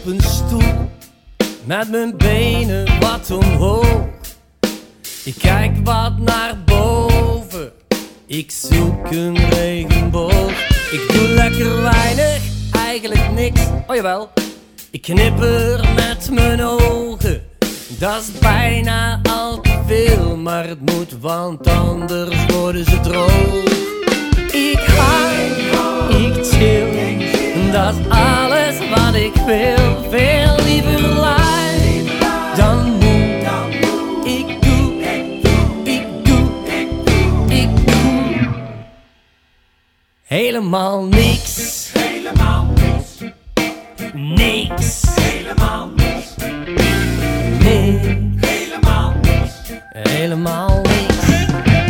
op een stoel, met mijn benen wat omhoog. Ik kijk wat naar boven, ik zoek een regenboog. Ik doe lekker weinig, eigenlijk niks, oh jawel. Ik knipper met mijn ogen, dat is bijna al te veel. Maar het moet, want anders worden ze droog. Ik hang, ik chill, dat is alles wat ik wil. Veel liever live dan moe. Ik doe helemaal niks. Helemaal niks. Niks. Helemaal niks. Niks. Helemaal niks. Helemaal niks.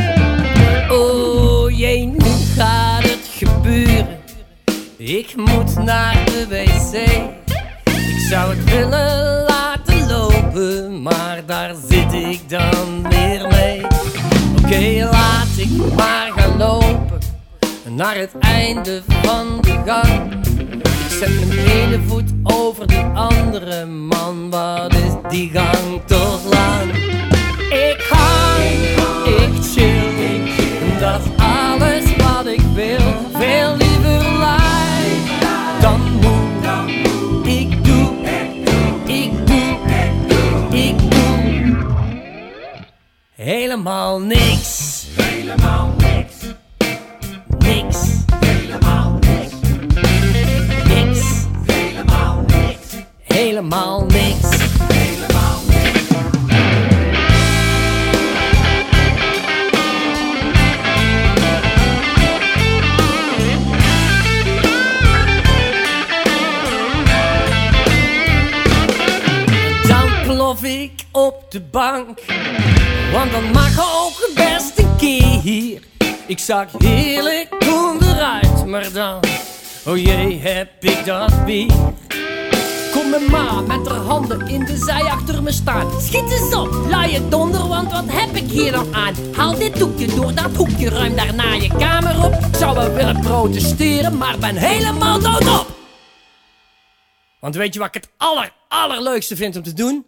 Oh jee, nu gaat het gebeuren. Ik moet naar de wc. Ik zou het willen laten lopen, maar daar zit ik dan weer mee. Oké, laat ik maar gaan lopen naar het einde van de gang. Ik zet mijn ene voet over de andere, man, wat is die gang toch lang. Ik hang, ik chill, dat is alles wat ik wil. Veel liever live dan moe. Ik doe helemaal niks. Helemaal niks. Niks. Helemaal niks. Niks. Helemaal niks. Helemaal niks. Helemaal niks. Dan plof ik op de bank, want dan mag ook best een keer. Ik zag heerlijk toen eruit, maar dan, oh jee, heb ik dat weer. Kom mijn ma met haar handen in de zij achter me staan. Schiet eens op, luie donder, want wat heb ik hier dan aan? Haal dit doekje door dat hoekje, ruim daarna je kamer op. Ik zou wel willen protesteren, maar ben helemaal doodop. Want weet je wat ik het allerleukste vind om te doen?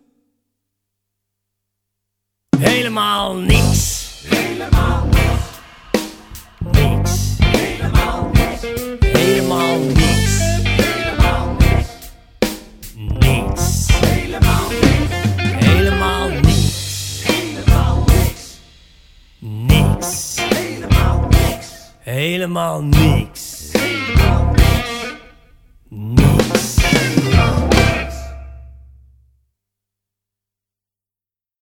Helemaal niks. Helemaal niks. Niks. Helemaal niks. Helemaal niks. Helemaal niks. Niks. Helemaal niks. Helemaal niks. Helemaal niks. Niks. Helemaal niks. Helemaal niks.